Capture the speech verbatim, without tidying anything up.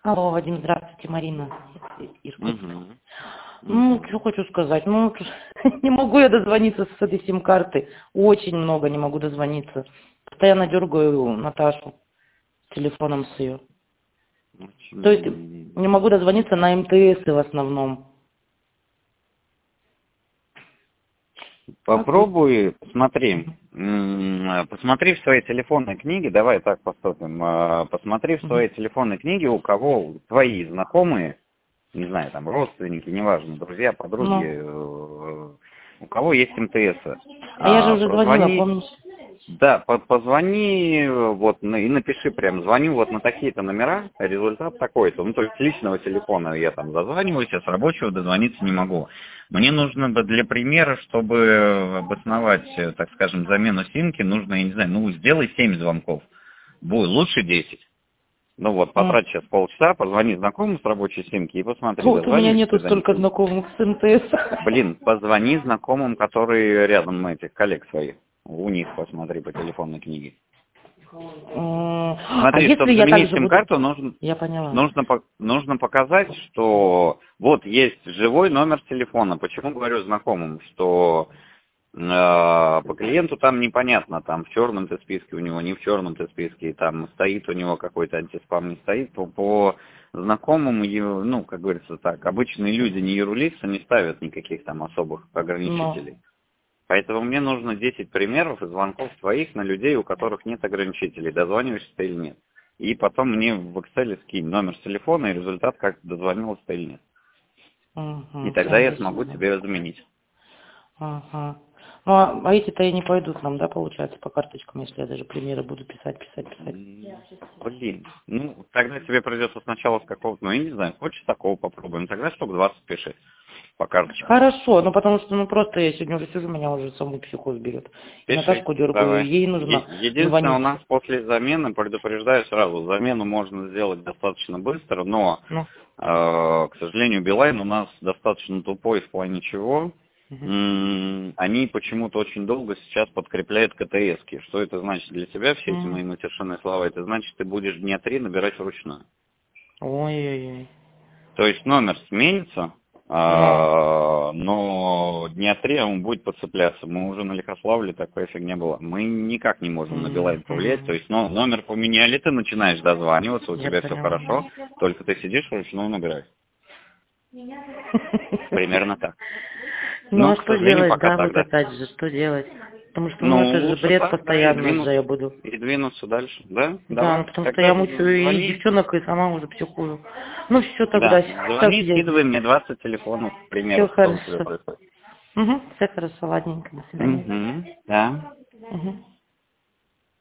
Алло, Вадим, здравствуйте, Марина. Иркутск. Угу. Ну, что хочу сказать. Ну, не могу я дозвониться с этой сим-карты. Очень много не могу дозвониться. Постоянно дергаю Наташу с телефоном с ее. Очень... То есть не могу дозвониться на МТС в основном. Попробуй, посмотри. Посмотри в своей телефонной книге, давай так поступим. Посмотри в своей телефонной книге, у кого твои знакомые, не знаю, там родственники, неважно, друзья, подруги, Ну. у кого есть МТС. А я же уже Прозвони... звонила, помнишь? Да, по позвони вот и напиши прям, звоню вот на такие-то номера, результат такой-то. Ну, то есть с личного телефона я там зазваниваюсь, а с рабочего дозвониться не могу. Мне нужно бы для примера, чтобы обосновать, так скажем, замену симки, нужно, я не знаю, ну, сделай семь звонков. Будет лучше десять. Ну вот, потрать сейчас полчаса, позвони знакомым с рабочей симки и посмотри, Вот у меня нету ты столько знакомых с МТС. Блин, позвони знакомым, которые рядом этих коллег своих. У них посмотри по телефонной книге. Смотри, а чтобы если я заменить также сим-карту, буду... нужно, Я поняла. нужно, нужно показать, что вот есть живой номер телефона. Почему говорю знакомым, что э, по клиенту там непонятно, там в черном ты списке у него, не в черном ты списке, там стоит у него какой-то антиспам, не стоит. По, по знакомым, ну, как говорится так, обычные люди, не юрлицы, не ставят никаких там особых ограничителей. Но. Поэтому мне нужно десять примеров звонков твоих на людей, у которых нет ограничителей, дозваниваешься ты или нет. И потом мне в Excel скинь номер телефона и результат, как дозвонился ты или нет. Угу, и тогда я смогу тебе заменить. Ага. Ну, а, а эти-то и не пойдут нам, да, получается, по карточкам, если я даже примеры буду писать, писать, писать. Блин, ну, тогда тебе придется сначала с какого-то, ну, я не знаю, хочешь такого попробуем, тогда штук двадцать пиши по карточкам. Хорошо, ну, потому что, ну, просто я сегодня уже сижу, меня уже саму психоз берет. Пиши, Наташку дергаю, давай. ей нужно Единственное, звонить. у нас после замены, предупреждаю сразу, замену можно сделать достаточно быстро, но, ну. э, к сожалению, Билайн у нас достаточно тупой в плане чего. Угу. Они почему-то очень долго сейчас подкрепляют КТС-ки. Что это значит для тебя, все эти угу. мои матершинные слова? Это значит, ты будешь дня три набирать вручную. Ой-ой-ой. То есть номер сменится, а, но дня три он будет подцепляться. Мы уже на Лихославле, такая фигня была. Мы никак не можем на Билайн повлиять. То есть ну, номер поменяли, ты начинаешь дозваниваться, у Я тебя поняла. все хорошо, только ты сидишь вручную набираешь. Примерно так. Ну, Но, а к что сожалению, делать, пока да, так, вот да. опять же, что делать? Потому что, ну, Ну, это же лучше бред так, да, и постоянно двинуться, же я буду. и двинуться дальше, да? Да, Давай. ну, потому что Тогда я мучаю и звони. девчонок, и сама уже психую. Ну, все тогда, Да, сейчас звони, я... скидывай мне двадцать телефонов, Все примеров, что у тебя хорошо. происходит. Угу, все хорошо, ладненько, до свидания. Угу, да. Угу.